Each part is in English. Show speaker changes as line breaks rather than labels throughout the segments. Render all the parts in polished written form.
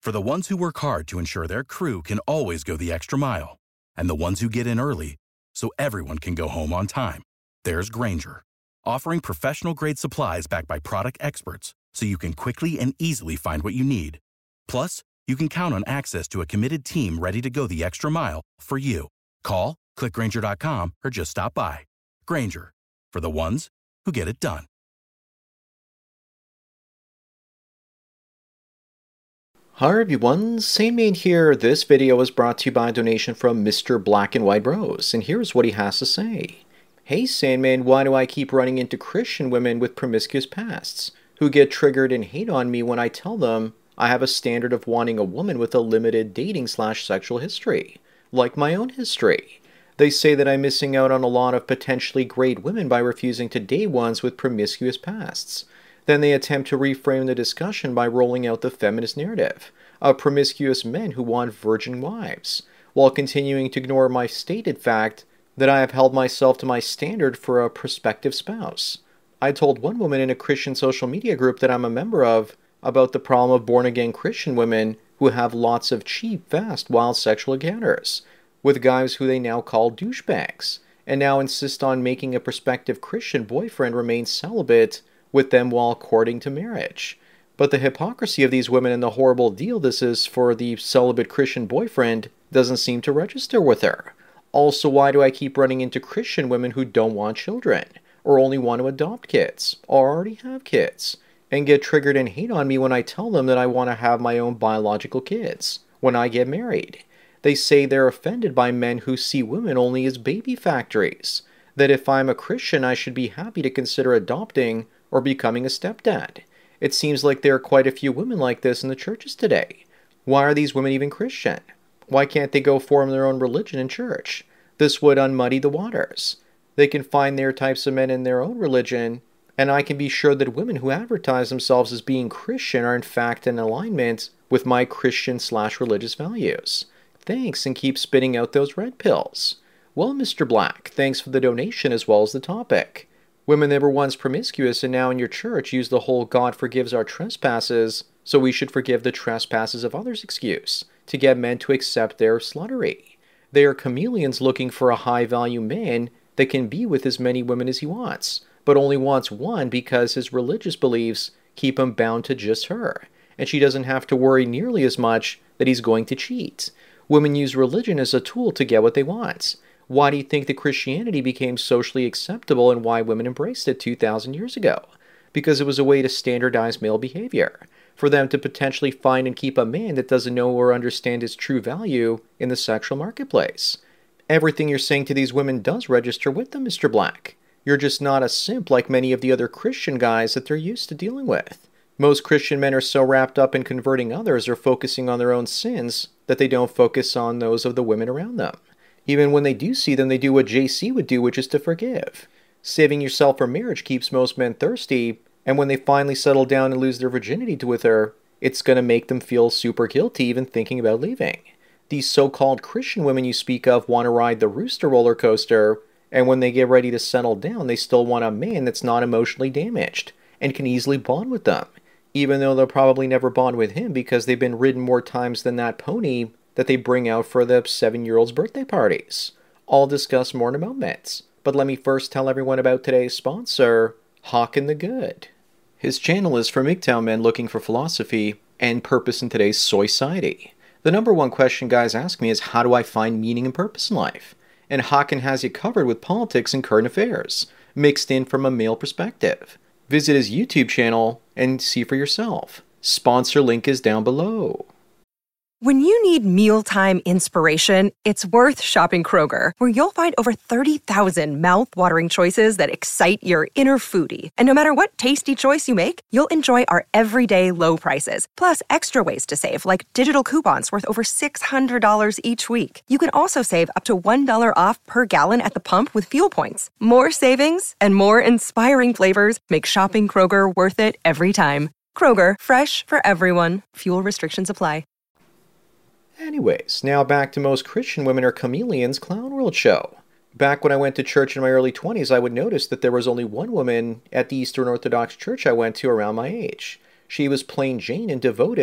For the ones who work hard to ensure their crew can always go the extra mile, and the ones who get in early so everyone can go home on time, there's Grainger, offering professional-grade supplies backed by product experts so you can quickly and easily find what you need. Plus, you can count on access to a committed team ready to go the extra mile for you. Call, click Grainger.com, or just stop by. Grainger, for the ones who get it done.
Hi everyone, Sandman here. This video was brought to you by a donation from Mr. Black and White Rose, and here's what he has to say. Hey Sandman, why do I keep running into Christian women with promiscuous pasts who get triggered and hate on me when I tell them I have a standard of wanting a woman with a limited dating/sexual history, like my own history? They say that I'm missing out on a lot of potentially great women by refusing to date ones with promiscuous pasts. Then they attempt to reframe the discussion by rolling out the feminist narrative of promiscuous men who want virgin wives, while continuing to ignore my stated fact that I have held myself to my standard for a prospective spouse. I told one woman in a Christian social media group that I'm a member of about the problem of born-again Christian women who have lots of cheap, fast, wild sexual encounters with guys who they now call douchebags, and now insist on making a prospective Christian boyfriend remain celibate with them while courting to marriage. But the hypocrisy of these women and the horrible deal this is for the celibate Christian boyfriend doesn't seem to register with her. Also, why do I keep running into Christian women who don't want children, or only want to adopt kids, or already have kids, and get triggered and hate on me when I tell them that I want to have my own biological kids when I get married? They say they're offended by men who see women only as baby factories, that if I'm a Christian I should be happy to consider adopting or becoming a stepdad. It seems like there are quite a few women like this in the churches today. Why are these women even Christian? Why can't they go form their own religion in church? This would unmuddy the waters. They can find their types of men in their own religion, and I can be sure that women who advertise themselves as being Christian are in fact in alignment with my Christian/religious values. Thanks, and keep spitting out those red pills. Well, Mr. Black, thanks for the donation as well as the topic. Women that were once promiscuous and now in your church use the whole God forgives our trespasses, so we should forgive the trespasses of others excuse to get men to accept their sluttery. They are chameleons looking for a high-value man that can be with as many women as he wants, but only wants one because his religious beliefs keep him bound to just her, and she doesn't have to worry nearly as much that he's going to cheat. Women use religion as a tool to get what they want. Why do you think that Christianity became socially acceptable and why women embraced it 2,000 years ago? Because it was a way to standardize male behavior, for them to potentially find and keep a man that doesn't know or understand his true value in the sexual marketplace. Everything you're saying to these women does register with them, Mr. Black. You're just not a simp like many of the other Christian guys that they're used to dealing with. Most Christian men are so wrapped up in converting others or focusing on their own sins that they don't focus on those of the women around them. Even when they do see them, they do what JC would do, which is to forgive. Saving yourself for marriage keeps most men thirsty, and when they finally settle down and lose their virginity with her, it's going to make them feel super guilty even thinking about leaving. These so-called Christian women you speak of want to ride the rooster roller coaster, and when they get ready to settle down, they still want a man that's not emotionally damaged and can easily bond with them, even though they'll probably never bond with him because they've been ridden more times than that pony that they bring out for the 7-year-old's birthday parties. I'll discuss more in a moment, but let me first tell everyone about today's sponsor, Hawkin the Good. His channel is for MGTOW men looking for philosophy and purpose in today's society. The number one question guys ask me is, how do I find meaning and purpose in life? And Hawkin has you covered with politics and current affairs, mixed in from a male perspective. Visit his YouTube channel and see for yourself. Sponsor link is down below.
When you need mealtime inspiration, it's worth shopping Kroger, where you'll find over 30,000 mouth-watering choices that excite your inner foodie. And no matter what tasty choice you make, you'll enjoy our everyday low prices, plus extra ways to save, like digital coupons worth over $600 each week. You can also save up to $1 off per gallon at the pump with fuel points. More savings and more inspiring flavors make shopping Kroger worth it every time. Kroger, fresh for everyone. Fuel restrictions apply.
Anyways, now back to Most Christian Women Are Chameleons Clown World show. Back when I went to church in my early 20s, I would notice that there was only one woman at the Eastern Orthodox Church I went to around my age. She was plain Jane and devoted,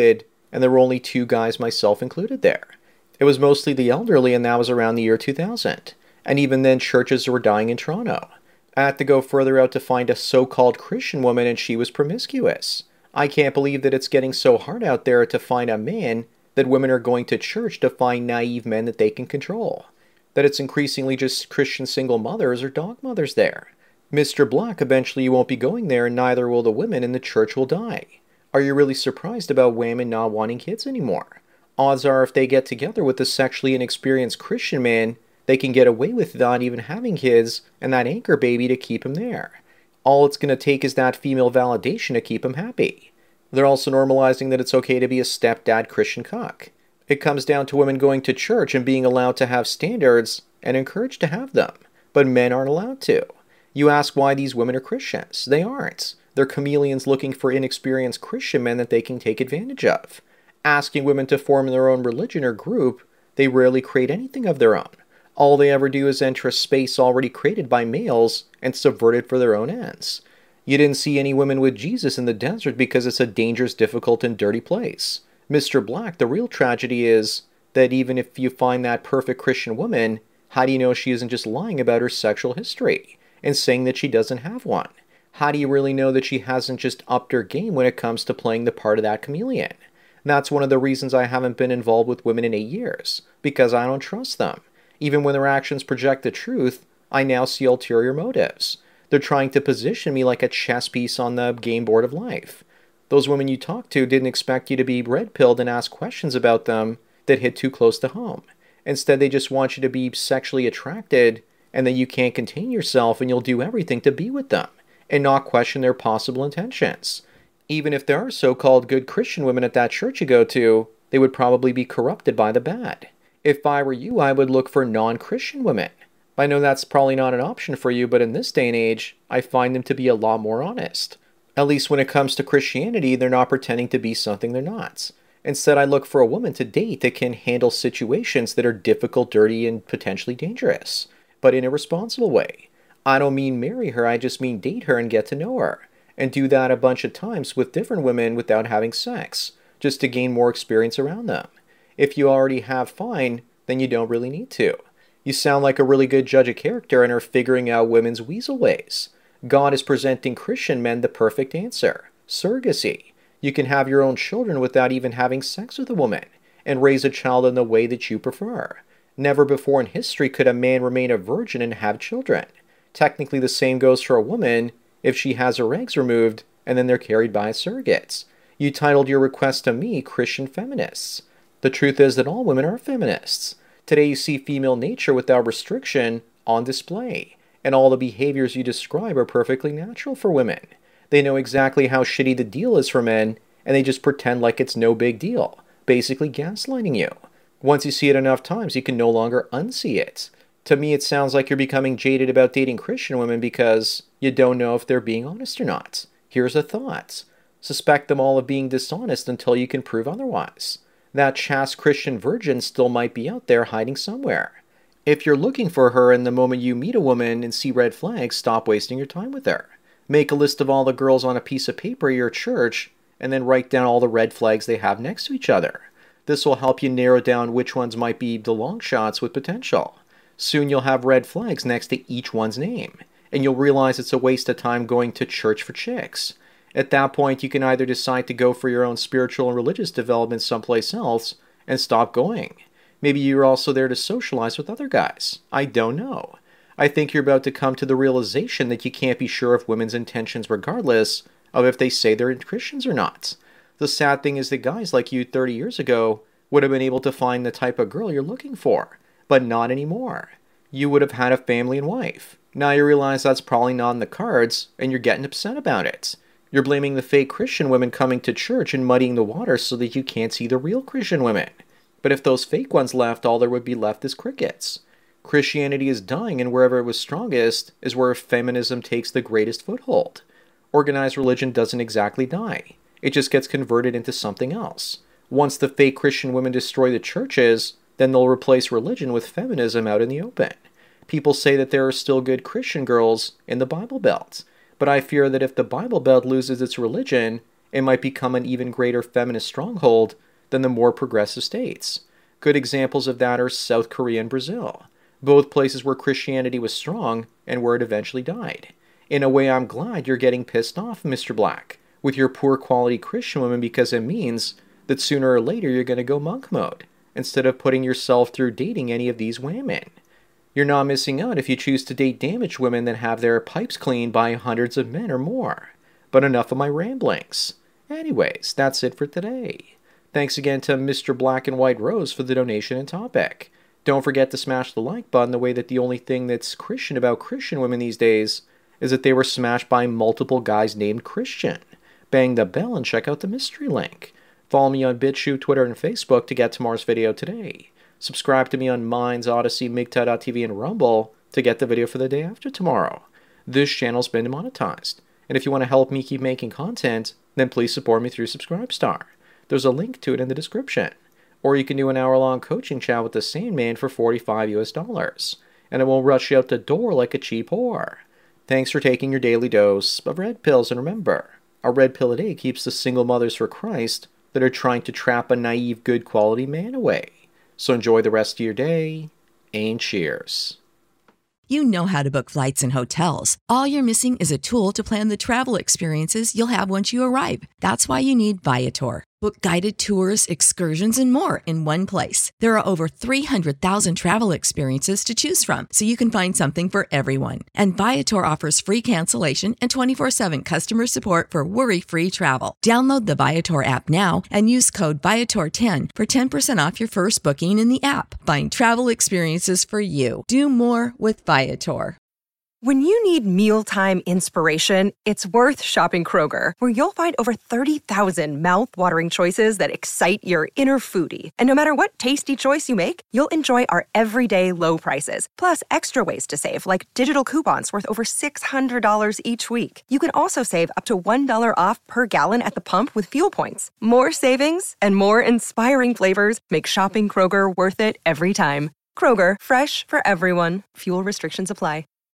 and there were only 2 guys, myself included, there. It was mostly the elderly, and that was around the year 2000. And even then, churches were dying in Toronto. I had to go further out to find a so-called Christian woman, and she was promiscuous. I can't believe that it's getting so hard out there to find a man that women are going to church to find naive men that they can control. That it's increasingly just Christian single mothers or dog mothers there. Mr. Black, eventually you won't be going there, and neither will the women, and the church will die. Are you really surprised about women not wanting kids anymore? Odds are if they get together with a sexually inexperienced Christian man, they can get away with not even having kids and that anchor baby to keep him there. All it's going to take is that female validation to keep him happy. They're also normalizing that it's okay to be a stepdad Christian cuck. It comes down to women going to church and being allowed to have standards and encouraged to have them, but men aren't allowed to. You ask why these women are Christians. They aren't. They're chameleons looking for inexperienced Christian men that they can take advantage of. Asking women to form their own religion or group, they rarely create anything of their own. All they ever do is enter a space already created by males and subvert it for their own ends. You didn't see any women with Jesus in the desert because it's a dangerous, difficult, and dirty place. Mr. Black, the real tragedy is that even if you find that perfect Christian woman, how do you know she isn't just lying about her sexual history and saying that she doesn't have one? How do you really know that she hasn't just upped her game when it comes to playing the part of that chameleon? That's one of the reasons I haven't been involved with women in 8 years, because I don't trust them. Even when their actions project the truth, I now see ulterior motives. They're trying to position me like a chess piece on the game board of life. Those women you talk to didn't expect you to be red-pilled and ask questions about them that hit too close to home. Instead, they just want you to be sexually attracted, and then you can't contain yourself and you'll do everything to be with them, and not question their possible intentions. Even if there are so-called good Christian women at that church you go to, they would probably be corrupted by the bad. If I were you, I would look for non-Christian women. I know that's probably not an option for you, but in this day and age, I find them to be a lot more honest. At least when it comes to Christianity, they're not pretending to be something they're not. Instead, I look for a woman to date that can handle situations that are difficult, dirty, and potentially dangerous, but in a responsible way. I don't mean marry her, I just mean date her and get to know her. And do that a bunch of times with different women without having sex, just to gain more experience around them. If you already have, fine, then you don't really need to. You sound like a really good judge of character and are figuring out women's weasel ways. God is presenting Christian men the perfect answer. Surrogacy. You can have your own children without even having sex with a woman, and raise a child in the way that you prefer. Never before in history could a man remain a virgin and have children. Technically the same goes for a woman if she has her eggs removed and then they're carried by surrogates. You titled your request to me Christian Feminists. The truth is that all women are feminists. Today you see female nature without restriction on display, and all the behaviors you describe are perfectly natural for women. They know exactly how shitty the deal is for men, and they just pretend like it's no big deal, basically gaslighting you. Once you see it enough times, you can no longer unsee it. To me, it sounds like you're becoming jaded about dating Christian women because you don't know if they're being honest or not. Here's a thought. Suspect them all of being dishonest until you can prove otherwise. That chaste Christian virgin still might be out there hiding somewhere. If you're looking for her and the moment you meet a woman and see red flags, stop wasting your time with her. Make a list of all the girls on a piece of paper at your church and then write down all the red flags they have next to each other. This will help you narrow down which ones might be the long shots with potential. Soon you'll have red flags next to each one's name, and you'll realize it's a waste of time going to church for chicks. At that point, you can either decide to go for your own spiritual and religious development someplace else and stop going. Maybe you're also there to socialize with other guys. I don't know. I think you're about to come to the realization that you can't be sure of women's intentions regardless of if they say they're Christians or not. The sad thing is that guys like you 30 years ago would have been able to find the type of girl you're looking for, but not anymore. You would have had a family and wife. Now you realize that's probably not in the cards, and you're getting upset about it. You're blaming the fake Christian women coming to church and muddying the water so that you can't see the real Christian women. But if those fake ones left, all there would be left is crickets. Christianity is dying, and wherever it was strongest is where feminism takes the greatest foothold. Organized religion doesn't exactly die. It just gets converted into something else. Once the fake Christian women destroy the churches, then they'll replace religion with feminism out in the open. People say that there are still good Christian girls in the Bible Belt, but I fear that if the Bible Belt loses its religion, it might become an even greater feminist stronghold than the more progressive states. Good examples of that are South Korea and Brazil, both places where Christianity was strong and where it eventually died. In a way, I'm glad you're getting pissed off, Mr. Black, with your poor quality Christian women, because it means that sooner or later you're going to go monk mode, instead of putting yourself through dating any of these women. You're not missing out if you choose to date damaged women that have their pipes cleaned by hundreds of men or more. But enough of my ramblings. Anyways, that's it for today. Thanks again to Mr. Black and White Rose for the donation and topic. Don't forget to smash the like button, the way that the only thing that's Christian about Christian women these days is that they were smashed by multiple guys named Christian. Bang the bell and check out the mystery link. Follow me on BitChute, Twitter, and Facebook to get tomorrow's video today. Subscribe to me on Minds, Odyssey, MGTOW.tv, and Rumble to get the video for the day after tomorrow. This channel's been demonetized, and if you want to help me keep making content, then please support me through Subscribestar. There's a link to it in the description. Or you can do an hour-long coaching chat with the Sandman for $45 and it won't rush you out the door like a cheap whore. Thanks for taking your daily dose of red pills, and remember, a red pill a day keeps the single mothers for Christ that are trying to trap a naive, good quality man away. So enjoy the rest of your day, and cheers.
You know how to book flights and hotels. All you're missing is a tool to plan the travel experiences you'll have once you arrive. That's why you need Viator. Book guided tours, excursions, and more in one place. There are over 300,000 travel experiences to choose from, so you can find something for everyone. And Viator offers free cancellation and 24/7 customer support for worry-free travel. Download the Viator app now and use code Viator10 for 10% off your first booking in the app. Find travel experiences for you. Do more with Viator.
When you need mealtime inspiration, it's worth shopping Kroger, where you'll find over 30,000 mouth-watering choices that excite your inner foodie. And no matter what tasty choice you make, you'll enjoy our everyday low prices, plus extra ways to save, like digital coupons worth over $600 each week. You can also save up to $1 off per gallon at the pump with fuel points. More savings and more inspiring flavors make shopping Kroger worth it every time. Kroger, fresh for everyone. Fuel restrictions apply.